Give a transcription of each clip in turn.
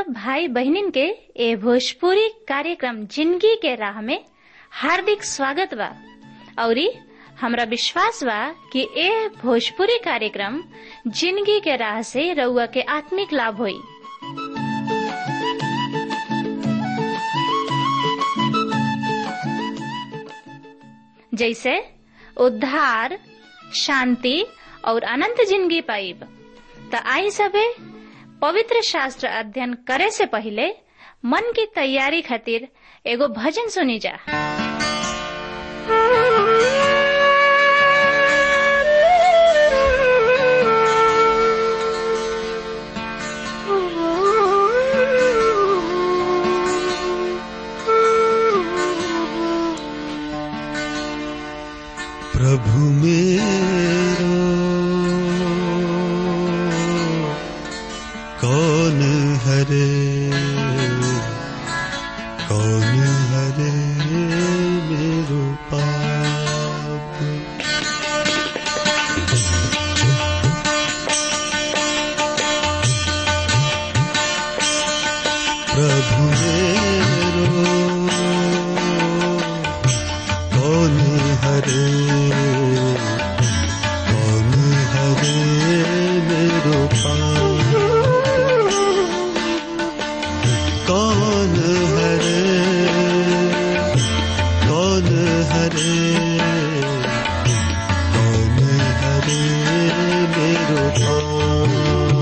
सब भाई बहनिन के ए भोजपुरी कार्यक्रम जिंदगी के राह में हार्दिक स्वागत बा। औरी हमरा विश्वास बा कि ए भोजपुरी कार्यक्रम जिंदगी के राह से रउआ के आत्मिक लाभ होई। जैसे उद्धार, शांति और अनंत जिंदगी पाइब। त आई सबे पवित्र शास्त्र अध्ययन करे से पहले मन की तैयारी खातिर एगो भजन सुनी जा। प्रभु मेरो कौन हरे मेरो पाप। प्रभु मेरो कौन हरे मेरो पाप। कौन हरे मेरो पाप।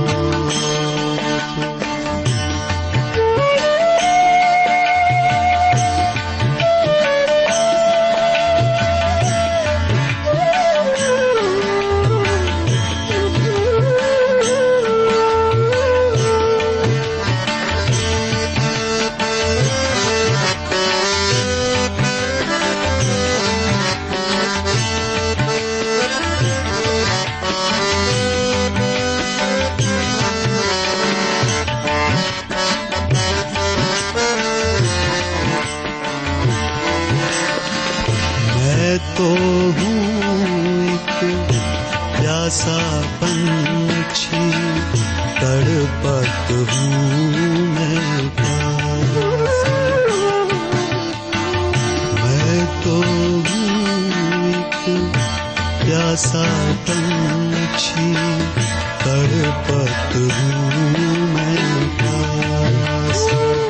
तो हूँ एक प्यासा पंछी, तड़पत हूँ मैं प्यास। मैं तो हूँ एक प्यासा पंछी, तड़पत हूँ मैं प्यास।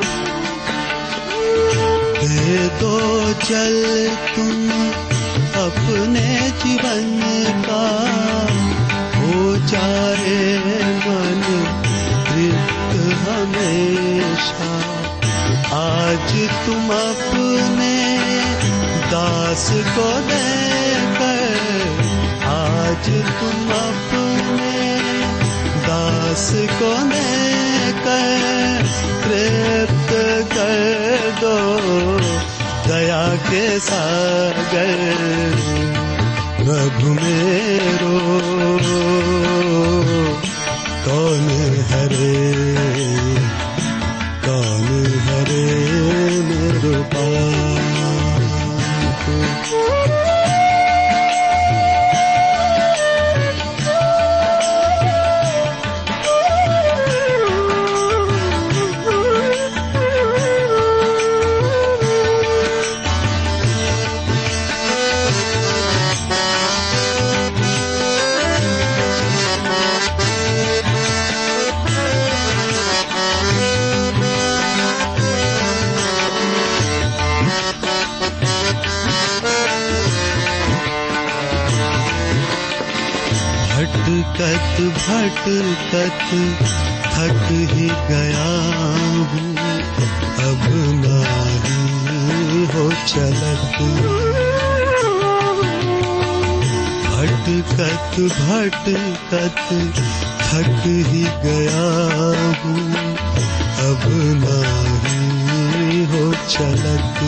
दे दो जल तुम अपने जीवन का, हो जाए मन तृप्त हमेशा। आज तुम अपने दास को देकर, आज तुम अपने दास को देकर तृप्त कर दो दया के सागर। प्रभु मेरो कौन हरे मेरो पाप। भटकत थक ही गया हूँ, अब नहीं हो चलत। भटकत थक ही गया हूँ, अब नहीं हो चलत।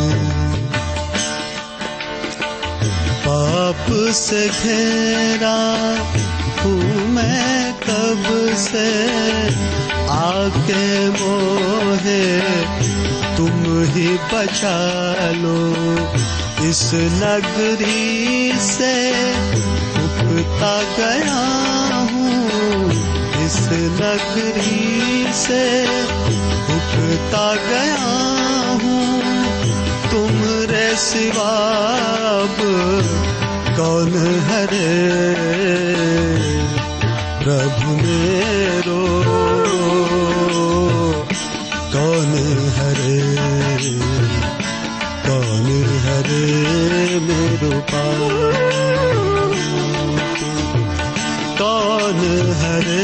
पाप से घेरा हूँ मैं कब से, आके मोहे तुम ही बचा लो। इस नगरी से उठता गया हूँ, इस नगरी से सूखता गया हूँ, तुमरे सिवा अब कौन है रे प्रभु मेरो, कौन है रे, कौन है रे मेरो पास, कौन है रे,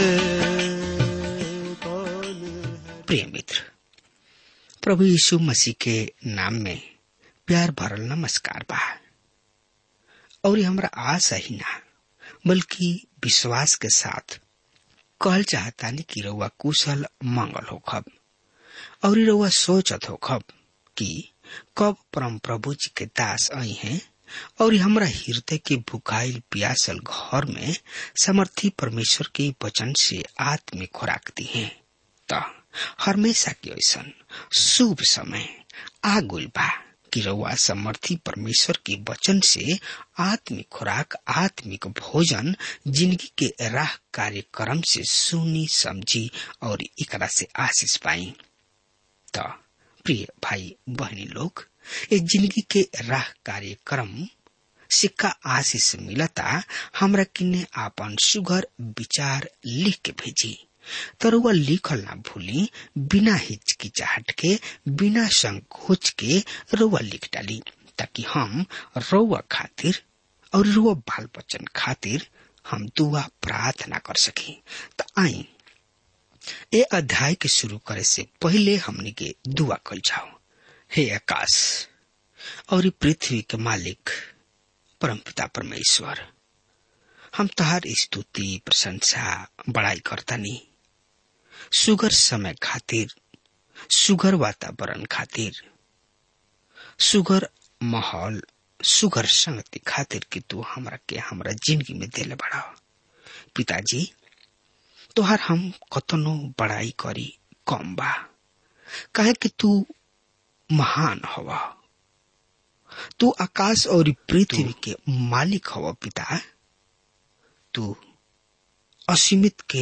कौन है। प्रिय मित्र, प्रभु यीशु मसीह के नाम में प्यार भरल नमस्कार बा। और हमरा आशा ही ना बल्कि विश्वास के साथ कहल चाहतानी कि रउआ कुशल मंगल होखब और रउआ सोचत होखब कि कब परम प्रभु जी के दास आई हैं और हमरा हृदय के भुखाइल प्यासल घर में समर्थी परमेश्वर के वचन से आत्मिक खुराक दी है। तो हमेशा के ऐसन शुभ समय आगुल बा कि रउआ समर्थी परमेश्वर के वचन से आत्मिक खुराक, आत्मिक भोजन जिंदगी के राह कार्यक्रम से सुनी समझी और एकरा से आशीष पाई। तो प्रिय भाई बहनी लोग, ये जिंदगी के राह कार्यक्रम से का आशीष मिलता, हमरा किन्ने आपन सुघर विचार लिख के भेजी। तो रउआ लिखल ना भूली, बिना हिचकिचाहट के, बिना संकोच के रउआ लिख डाली, ताकि हम रउआ खातिर और रउआ बाल बच्चन खातिर हम दुआ प्रार्थना कर सकी। तो आई ए अध्याय के शुरू करे से पहले हमने के दुआ कल जाओ। हे आकाश और पृथ्वी के मालिक परमपिता परमेश्वर, हम तहार स्तुति प्रशंसा बड़ाई करतानी, सुगर समय खातिर, सुगर वातावरण खातिर, सुगर माहौल, सुगर संगति खातिर कि तू हमरा के हमरा जिंदगी में देले बड़ा। पिताजी, तोहार हम कतनो बड़ाई करी कम बा, काहे कि तू महान हवा, तू आकाश और पृथ्वी के मालिक हवा। पिता, तू असीमित के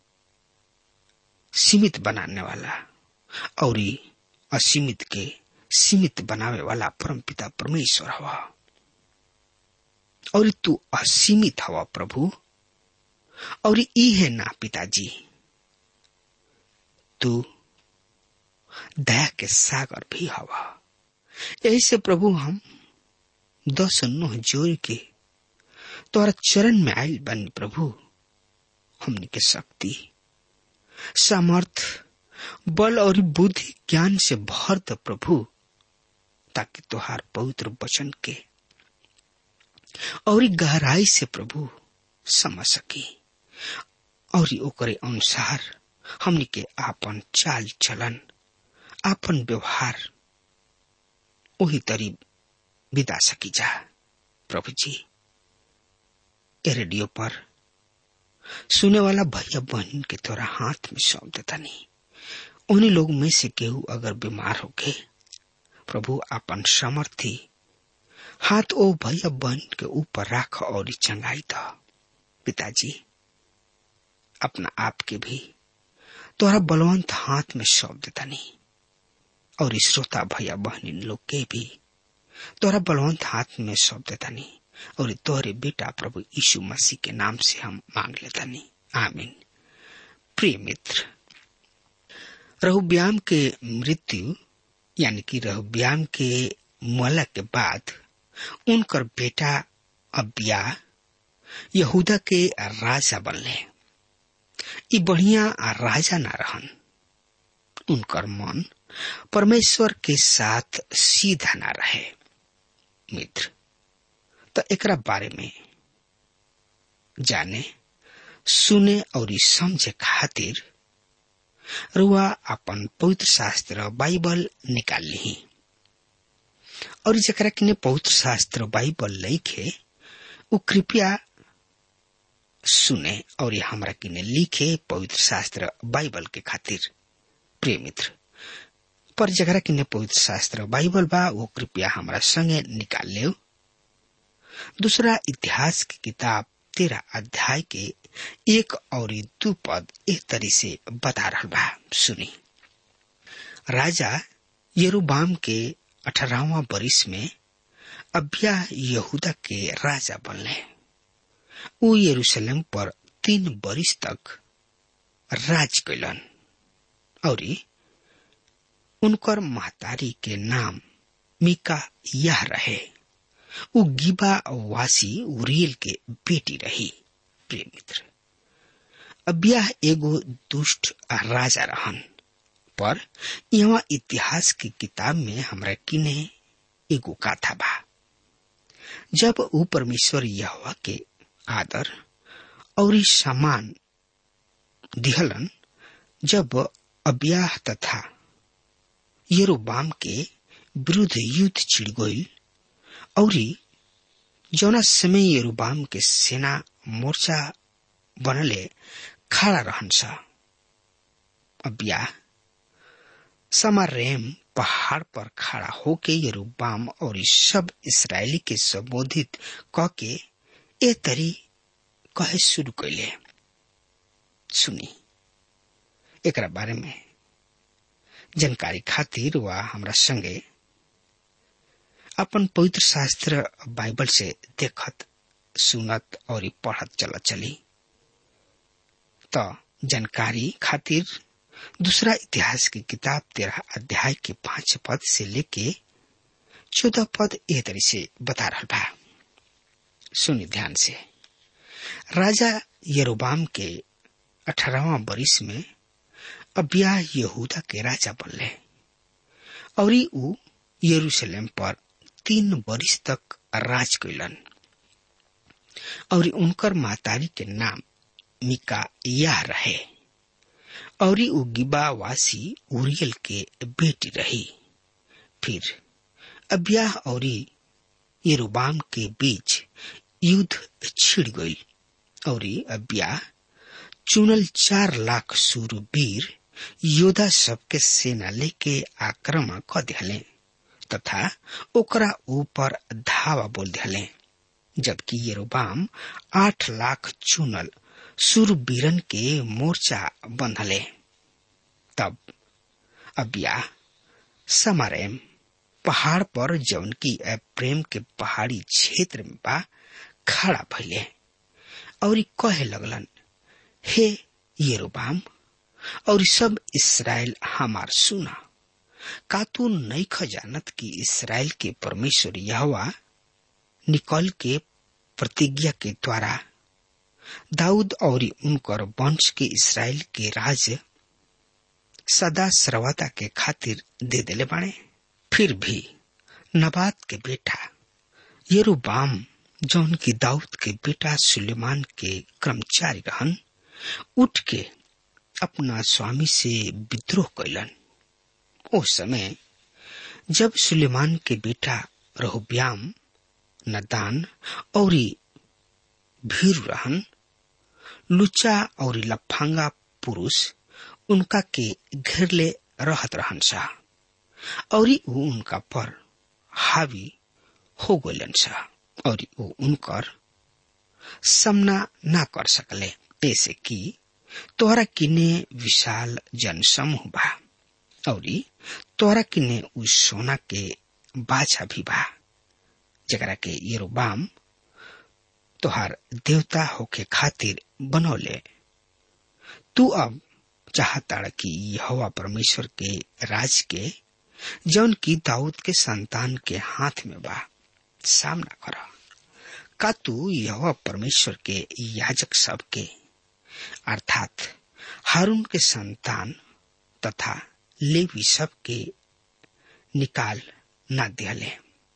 सीमित बनाने वाला और असीमित के सीमित बनावे वाला परम पिता परमेश्वर हवा, और तू असीमित हवा प्रभु। और ई है ना पिताजी, तू दया के सागर भी हवा। यही से प्रभु हम 10 जोड़ के तोरा चरण में आयल बनी प्रभु। हमने के शक्ति, सामर्थ, बल और बुद्धि ज्ञान से भर दे प्रभु, ताकि तोहार पवित्र वचन के और गहराई से प्रभु समझ सकी और ओकरे अनुसार हमने के आपन चाल चलन, आपन व्यवहार वही तरी बिता सकी जा। प्रभु जी, ए रेडियो पर सुने वाला भैया बहन के तोरा हाथ में सौंप देता नहीं। उन्हीं लोग में से केहू अगर बीमार हो गए प्रभु, आपन सामर्थी हाथ ओ भैया बहन के ऊपर राख और चंगाई दो। पिताजी, अपना आप के भी तोरा बलवंत हाथ में सौंप देता नहीं, और श्रोता भैया बहन लोग के भी तोरा बलवंत हाथ में सौंप देता नहीं, और तोहरे बेटा प्रभु यीशु मसीह के नाम से हम मांग लेता नहीं, आमीन। प्रिय मित्र, रहोब्याम के मृत्यु यानी कि रहोब्याम के मौला के बाद उनकर बेटा अबिया यहूदा के राजा बनले। ई बढ़िया राजा ना रहन, उनकर मन परमेश्वर के साथ सीधा ना रहे। मित्र, तो एकरा बारे में जाने, सुने और समझे खातिर रुआ अपन पवित्र शास्त्र बाइबल निकाल ली, और जकरा किने पवित्र शास्त्र बाइबल लिखे वो कृपया सुने और हमरा किने लिखे पवित्र शास्त्र बाइबल के खातिर। प्रिय मित्र, पर जकरा किने पवित्र शास्त्र बाइबल बा वो कृपया हमरा संगे निकाल ले। दूसरा इतिहास की किताब 13 अध्याय के 1 और 2 पद एक तरी से बता रहा बा। सुनी, राजा यरूबाम के 18वां बरिस में अबिया यहूदा के राजा बनले। ऊ यरूशलेम पर 3 बरिस तक राज कैलन और उनकर महतारी के नाम मीका यह रहे। ऊ गिबा वासी उरियल के बेटी रही। प्रिय मित्र, अबिया एगो दुष्ट राजा रहन, पर यहाँ इतिहास की किताब में हमरा किने एगो गाथा बा। जब ऊ परमेश्वर यहोवा के आदर और सम्मान दिहलन, जब अबिया तथा यरोबाम के विरुद्ध युद्ध छिड़ गई और जौना समय यरोबाम के सेना मोर्चा बनले खड़ा रहन सा। अबिया समारेम पहाड़ पर खड़ा होके यरोबाम और सब इस्राएली के संबोधित क के ए तरी कहे शुरू कैले। सुनी एकरा बारे में जानकारी खातिर वा हमरा संगे अपन पवित्र शास्त्र बाइबल से देखत सुनत और पढ़त चलत चली। तो जानकारी खातिर दूसरा इतिहास की किताब 13 अध्याय के 5 पद से लेके 14 पद एह तरी से बता रहा बा। सुनी ध्यान से। राजा यरोबाम के 18वां बरिस में अबिया यहूदा के राजा बनले और ऊ यरूशलेम पर 3 बरिस तक राज कैलन और उनकर महतारी के नाम मीका यह रहे और ऊ गिबा वासी उरियल के बेटी रही। फिर अबिया और यरोबाम के बीच युद्ध छिड़ गई और अबिया चुनल 4 लाख शूरवीर योद्धा सबके सेना लेके आक्रमण कर दिले तथा ओकरा ऊपर धावा बोल दिले, जबकि यरोबाम 8 लाख चुनल शूरवीरन के मोर्चा बंधले। तब अबिया समारेम पहाड़ पर जौन की प्रेम के पहाड़ी क्षेत्र में बा खड़ा भइले और कहे लगलन, हे यरोबाम और सब इस्राएल हमार सुना। का तू नइख जानत कि इस्राएल के परमेश्वर यहोवा निकल के प्रतिज्ञा के द्वारा दाऊद और उनकर वंश के इस्राएल के राज्य सदा सर्वदा के खातिर दे देले बाणे। फिर भी नबात के बेटा यरोबाम जौन की दाऊद के बेटा सुलेमान के कर्मचारी रहन, उठ के अपना स्वामी से विद्रोह कैलन। उस समय जब सुलेमान के बेटा रहोब्याम, नदान और भीर रहन, लुच्चा और लफांगा पुरुष उनका के घेरले रहत रहन सा और वो उनका पर हावी हो गलन सा और वो उनकर सामना ना कर सकले, ऐसे कि तोहरा किने विशाल जनसमूह बा और तोहरा किने उस सोना के बाछा भी बा जकरा के यरोबाम तोहार देवता होके खातिर बनौले। तू अब चाहता कि यहोवा परमेश्वर के राज के जौन की दाऊद के संतान के हाथ में बा सामना करा। का तू यहोवा परमेश्वर के याजक सब के अर्थात हारून के संतान तथा लेवी सब के निकाल न दिले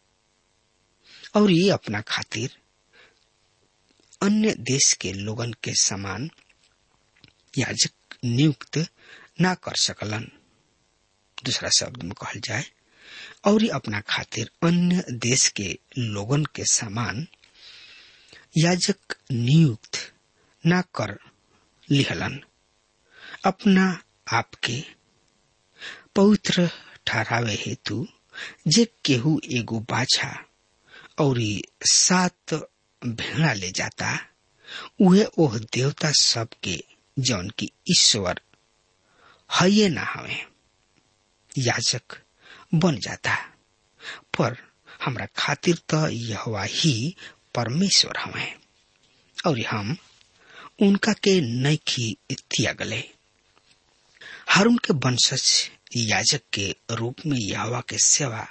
और ये अपना खातिर अन्य देश के लोगन के समान याजक नियुक्त न कर सकलन। दूसरा शब्द में कहल जाए और अपना खातिर अन्य देश के लोगन के समान याजक नियुक्त न कर लिहलन। अपना आप के पवित्र ठहरावे हेतु जे केहू एगो बाछा और 7 भेड़ा ले जाता, उहे ओह देवता सब के जौन की ईश्वर हये न हवे याजक बन जाता, पर हमरा खातिर तो यहोवा ही परमेश्वर हमें और हम उनका के नइखी त्यागले। हारून के वंशज याजक के रूप में यहोवा के सेवा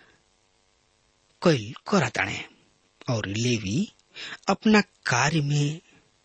कैल करताणे और लेवी अपना कार्य में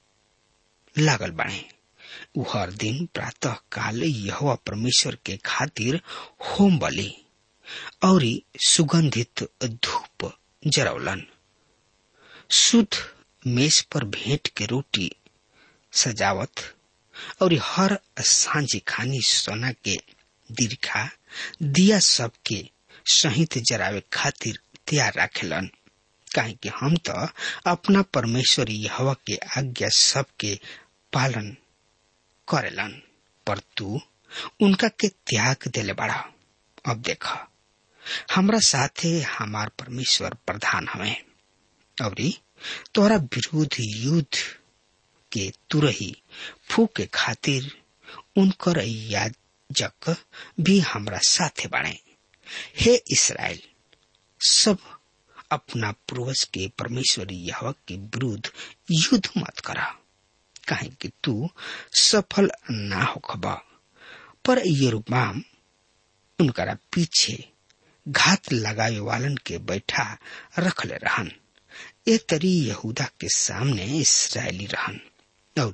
लागल बाणे। उ हर दिन प्रातः काल यहोवा परमेश्वर के खातिर होम बलि और सुगंधित धूप जरौलन। शुद्ध मेज पर भेंट के रोटी सजावत और हर सांझी खानी सोना के दीर्घा दिया सबके सहित जरावे खातिर तैयार रखेलन। काहे कि हम तो अपना परमेश्वर यहोवा के आज्ञा सबके पालन करेलन, पर तू उनका के त्याग देले बड़ा। अब देखा, हमरा साथे हमार परमेश्वर प्रधान हमें और तोरा विरुद्ध युद्ध के तुरही फूक के खातिर उनकर याजक भी हमरा साथे बाणे। हे इस्राएल, सब अपना पूर्वज के परमेश्वर यहोवा के विरुद्ध युद्ध मत करा, काहे कि तू सफल ना होखबा। पर यरोबाम उनकरा पीछे घात लगावे वालन के बैठा रखले रहन। ए तरी यहूदा के सामने इस्राएली रहन और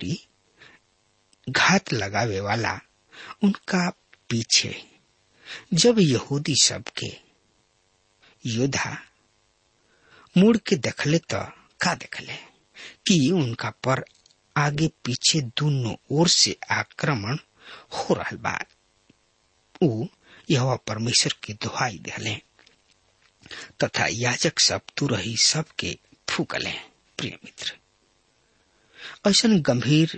घात लगावे वाला उनका पीछे। जब यहूदी सब के योद्धा मुड़ के देखले तो का देखले कि उनका पर आगे पीछे दोनों ओर से आक्रमण हो रहल बा। उ यहोवा परमेश्वर की दुहाई देले तथा याजक सब तुरही सबके फूकले। प्रिय मित्र, ऐसन गंभीर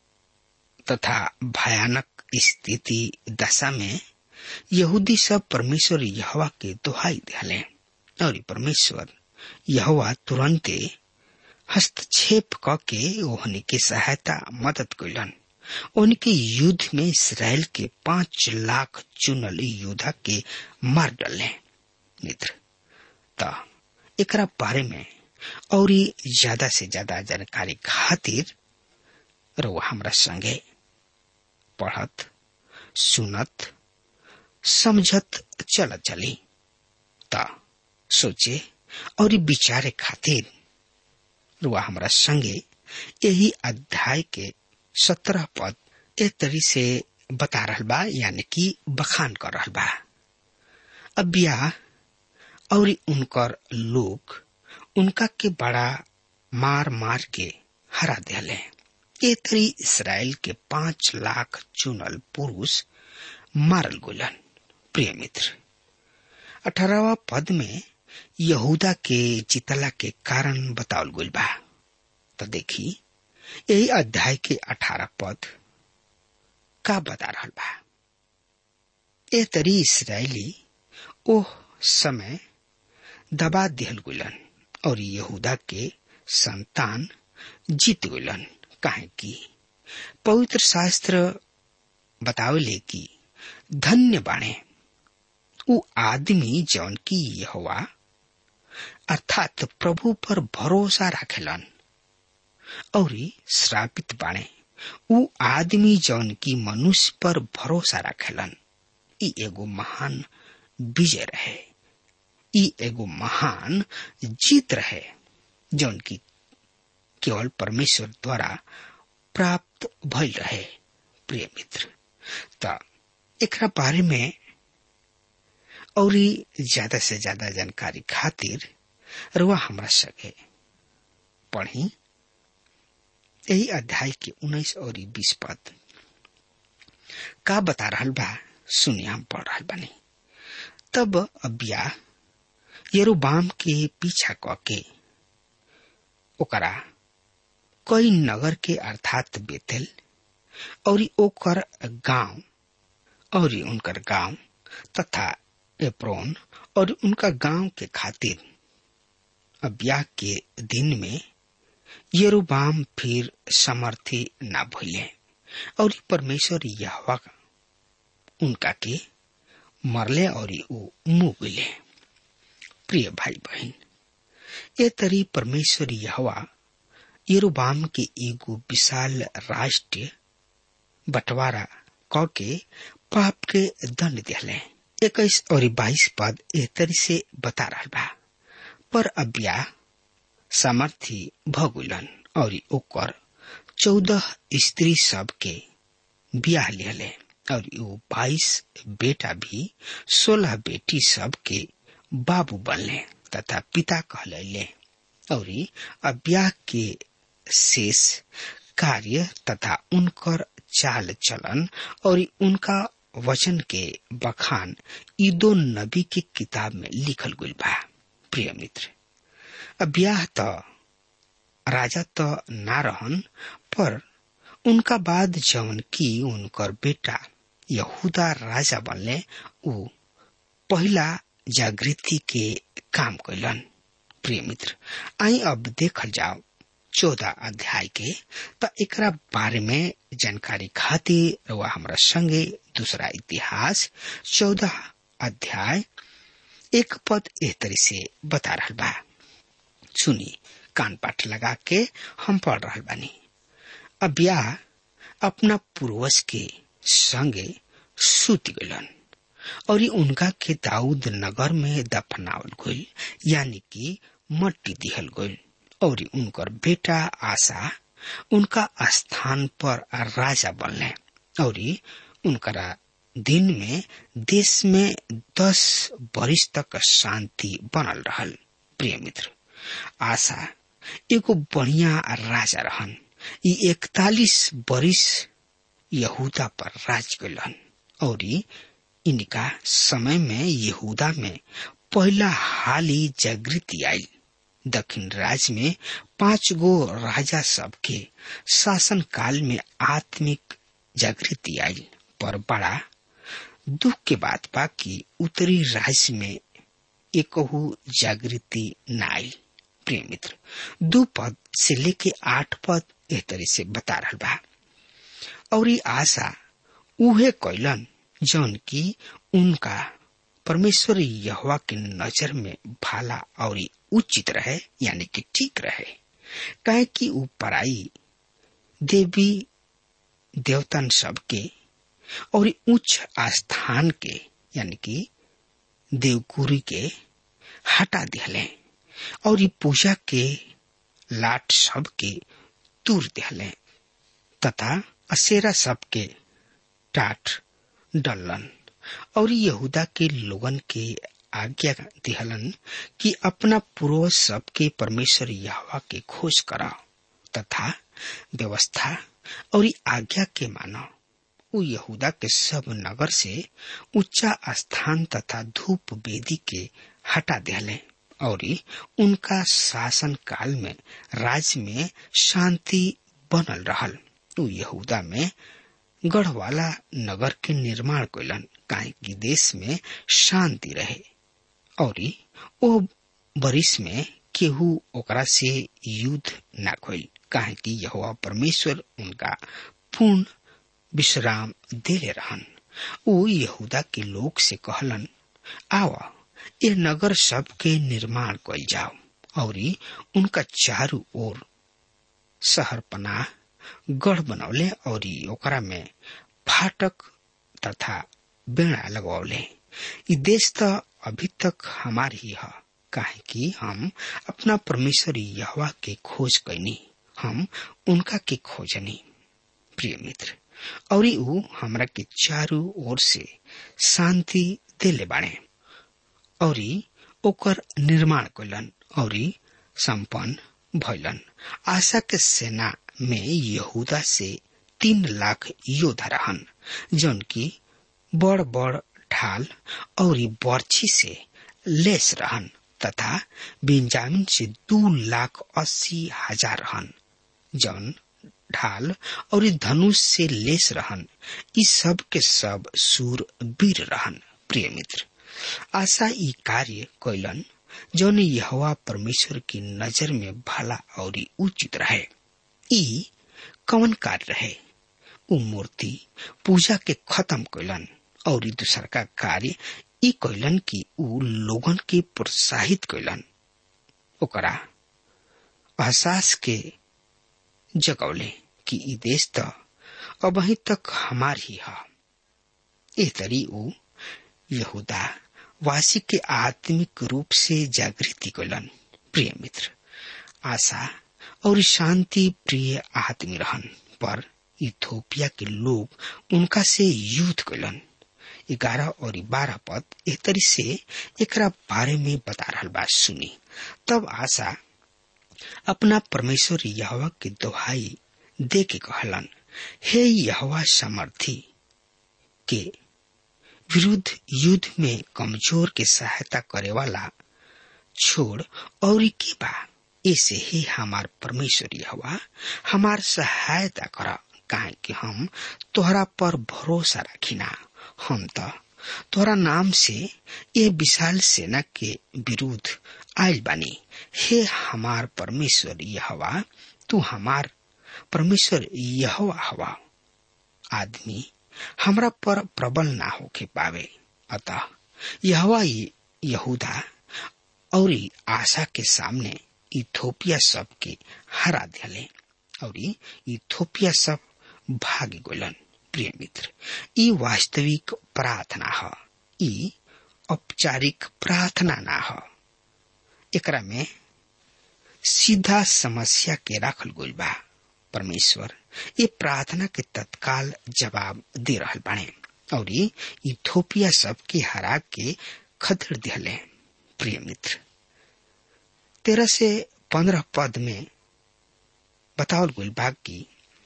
तथा भयानक स्थिति दशा में यहूदी सब परमेश्वर यहोवा के दुहाई देले और परमेश्वर यहोवा तुरंते हस्तक्षेप करके ओहनी के सहायता मदद कइलन। उनके युद्ध में इस्राएल के 5 लाख चुनल योद्धा के मार डाले। मित्र, ता एकरा बारे में और ज्यादा से ज्यादा जानकारी खातिर रउआ हमरा संगे पढ़त सुनत समझत चलत चली। ता सोचे और विचारे खातिर रुआ हमरा संगे यही अध्याय के 17 पद एक तरी से बता रहल बा, यानी कि बखान कर रहल बा। अबिया और उनकर लोग उनका के बड़ा मार मार के हरा दिले। ए तरी इस्राएल के 5 लाख चुनल पुरुष मारल गुलन। प्रिय मित्र, 18वां पद में यहूदा के जितला के कारण बतावल गइल बा। तो देखी यही अध्याय के 18 पद का बता रहल बा। ए तरी इस्राएली ओह समय दबा दिहल गुलन और यहूदा के संतान जीत गुलन। काहे कि पवित्र शास्त्र बतावले कि धन्य बाणे उ आदमी जौन की यहोवा अर्थात प्रभु पर भरोसा रखेलन, और श्रापित बाणे उ आदमी जौन की मनुष्य पर भरोसा रखेलन। ई एगो महान विजय रहे, ई एगो महान जीत रहे जौन की केवल परमेश्वर द्वारा प्राप्त भइल रहे। प्रिय मित्र, ता एकरा बारे में और ज्यादा से ज्यादा जानकारी खातिर रुआ हमरा सके पढ़ी यही अध्याय के 19 और 20 पद का बता रहल बा। सुनिए, हम पढ़ रहल बानी। तब अबिया यरोबाम के पीछा करके ओकरा कई नगर के अर्थात बेतेल और ओकर गांव और उनकर गांव तथा एप्रोन और उनका गांव के खातिर अबिया के दिन में यरोबाम फिर समर्थी ना भइले और परमेश्वर यहोवा उनका के मरले और ऊ मुँह गईले। प्रिय भाई बहन, ये तरी परमेश्वर यहोवा यरोबाम के एगो विशाल राष्ट्र बंटवारा क के पाप के दंड दिले। 21 और 22 पद ए तरी से बता रहा बा। पर अबिया सामर्थी भगुलन और ओकर 14 स्त्री सब के ब्याह लिहले और 22 बेटा भी 16 बेटी सब के बाबू बनले तथा पिता कहले। और अबिया के शेष कार्य तथा उनकर चाल चलन और उनका वचन के बखान ईदो नबी की किताब में लिखल गइल बा। प्रिय मित्र, अबिया तो राजा तो ना रहन, पर उनका बाद जौन की उनकर बेटा यहूदा राजा बनले, ऊ पहला जागृति के काम कैलन। प्रिय मित्र, आई अब देखल जाओ 14 अध्याय के। तो एकरा बारे में जानकारी खातिर रउआ हमरा संगे दूसरा इतिहास 14 अध्याय 1 पद एह तरी से बता रहल बा। सुनी, कान पाठ लगा के हम पढ़ रहल बानी। अबिया अपना पूर्वज के संगे सूत गलन और उनका के दाऊद नगर में दफनावल गइल, यानी कि मट्टी दिहल गइल। और उनकर बेटा आसा उनका स्थान पर राजा बनले और उनकरा दिन में देश में 10 वर्ष तक शांति बनल रहल। प्रिय मित्र, आसा एगो बढ़िया राजा रहन। 41 वर्ष यहूदा पर राज कैलन और इनका समय में यहूदा में पहला हाली जागृति आई। दक्षिण राज्य में 5 गो राजा सब के शासन काल में आत्मिक जागृति आई, पर बड़ा दुख के बात बा कि उत्तरी राज्य में एकहु जागृति न आई। प्रिय मित्र, 2 पद से लेके 8 पद एह तरह से बता रहा बा। और आशा उहे कैलन जौन की उनका परमेश्वर यहोवा के नजर में भाला और उचित रहे, यानी कि ठीक रहे। काहे कि ऊ पराई देवी देवतन सब के और उच्च आस्थान के, यानी कि देवकुरी के हटा दिहले और पूजा के लाट सब के तूर दिहले तथा असेरा सब के टाट डलन और यहूदा के लोगन के आज्ञा दिहलन कि अपना पूर्वज सब के परमेश्वर यहोवा के खोज करा तथा व्यवस्था और आज्ञा के मानो। उ यहूदा के सब नगर से ऊंचा स्थान तथा धूप वेदी के हटा दिहले और उनका शासन काल में राज्य में शांति बनल रहल। उ यहूदा में गढ़वाला नगर के निर्माण कैलन, काहे कि देश में शांति रहे और ओ बरिस में केहू ओकरा से युद्ध न कइल, काहे कि यहोवा परमेश्वर उनका पूर्ण विश्राम देले रहन। उ यहूदा के लोग से कहलन, आवा ये नगर सब के निर्माण कइल जाओ और उनका चारों ओर शहर पनाह गढ़ बनौले और ओकरा में फाटक तथा बेड़ा लगवले। इ देश तो अभी तक हमार ही है, काहे कि हम अपना परमेश्वर यहोवा के खोज कैनी, हम उनका के खोजनी। प्रिय मित्र, और ऊ हमरा के चारों ओर से शांति देले बाणे और ओकर निर्माण कैलन और संपन्न भइलन। आशा के सेना में यहूदा से 3 लाख योद्धा रहन, जौन की बड़ बड़ ढाल और बर्छी से लेस रहन तथा बेंजामिन से 2,80,000 रहन, जौन ढाल और धनुष से लेस रहन। इस सब के सब सूर वीर रहन। प्रिय मित्र, आशा ई कार्य कैलन जौन यहोवा परमेश्वर की नजर में भला और उचित रहे। ई कौन कार्य रहे? उ मूर्ति पूजा के खत्म कैलन और दूसर का कार्य ई कैलन कि ऊ लोगन के प्रोत्साहित कैलन, ओकरा एहसास के जगौले कि ई देश तो अब अभी तक हमार ही है। ए तरी ऊ यहूदा वासी के आत्मिक रूप से जागृति कैलन। प्रिय मित्र, आशा और शांति प्रिय आदमी रहन, पर इथोपिया के लोग उनका से युद्ध कैलन। 11 और 12 पद एक तरी से एकरा बारे में बता रहल बात सुनी। तब आशा अपना परमेश्वर यहोवा के दोहाई दे के कहलन, हे यहोवा सामर्थी के विरुद्ध युद्ध में कमजोर के सहायता करे वाला छोड़ और के बा। ऐसे ही हमार परमेश्वर यहोवा हमार सहायता कर, काहे कि हम तोहरा पर भरोसा रखिना। हम तो तोहरा नाम से ये विशाल सेना के विरुद्ध आयल बानी। हे हमार परमेश्वर यहोवा, तू हमार परमेश्वर यहोवा हवा। आदमी हमरा पर प्रबल ना होके पावे। अतः यहोवा यहूदा और आशा के सामने इथोपिया सब के हरा दिले और इथोपिया सब भाग गलन। प्रिय मित्र, ई वास्तविक प्रार्थना है, ई औपचारिक प्रार्थना ना है। एकरा में सीधा समस्या के रखल गइल बा। परमेश्वर ये प्रार्थना के तत्काल जवाब दे रहल बाणे और इथोपिया सब के हरा के खदेड़ दिले। प्रिय मित्र, 13 से 15 पद में बतावल गइल बा कि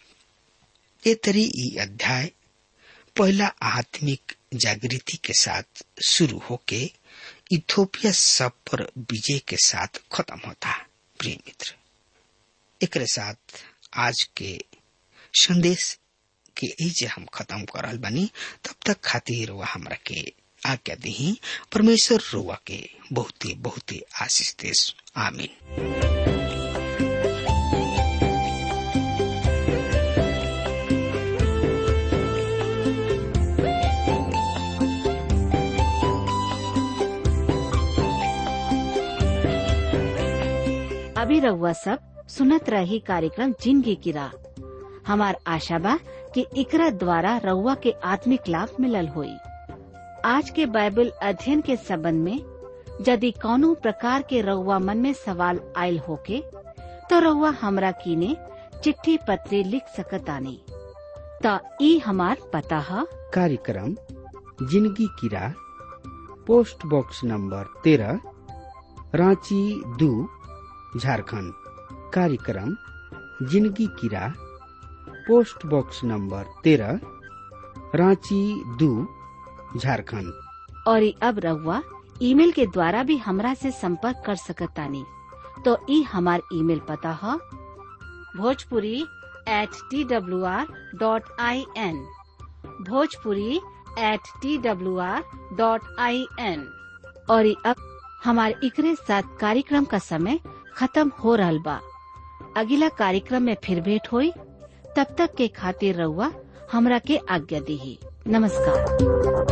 ए तरी ई अध्याय पहला आत्मिक जागृति के साथ शुरू होके इथोपिया सब पर विजय के साथ खत्म होता। प्रिय मित्र, एकरे साथ आज के संदेश के जे हम खत्म करल बनी, तब तक खातिर वह हमरा के आज्ञा दी। परमेश्वर रुआ के बहुते बहुते आशीष देस। आमीन। अभी रउआ सब सुनत रही कार्यक्रम जिंदगी की राह। हमार आशा बा कि इकरा द्वारा रउआ के आत्मिक लाभ मिलल होई। आज के बाइबल अध्ययन के संबंध में यदि कौनो प्रकार के रउआ मन में सवाल आयल होके तो रउआ हमरा कीने चिट्ठी पत्री लिख सकतानी। त ई हमार पता है। कार्यक्रम जिंदगी की राह, post box number 13, Ranchi 2, Jharkhand. कार्यक्रम जिंदगी की राह, post box number 13, Ranchi 2, Jharkhand. और अब रउआ ईमेल के द्वारा भी हमरा से संपर्क कर सकतानी। तो ई हमार ईमेल पता है bhojpuri@twr.in, bhojpuri@twr.in। और अब हमारे इकरे साथ कार्यक्रम का समय खत्म हो रहल बा। अगला कार्यक्रम में फिर भेंट होई। तब तक के खातिर रउआ हमरा के आज्ञा दी। नमस्कार।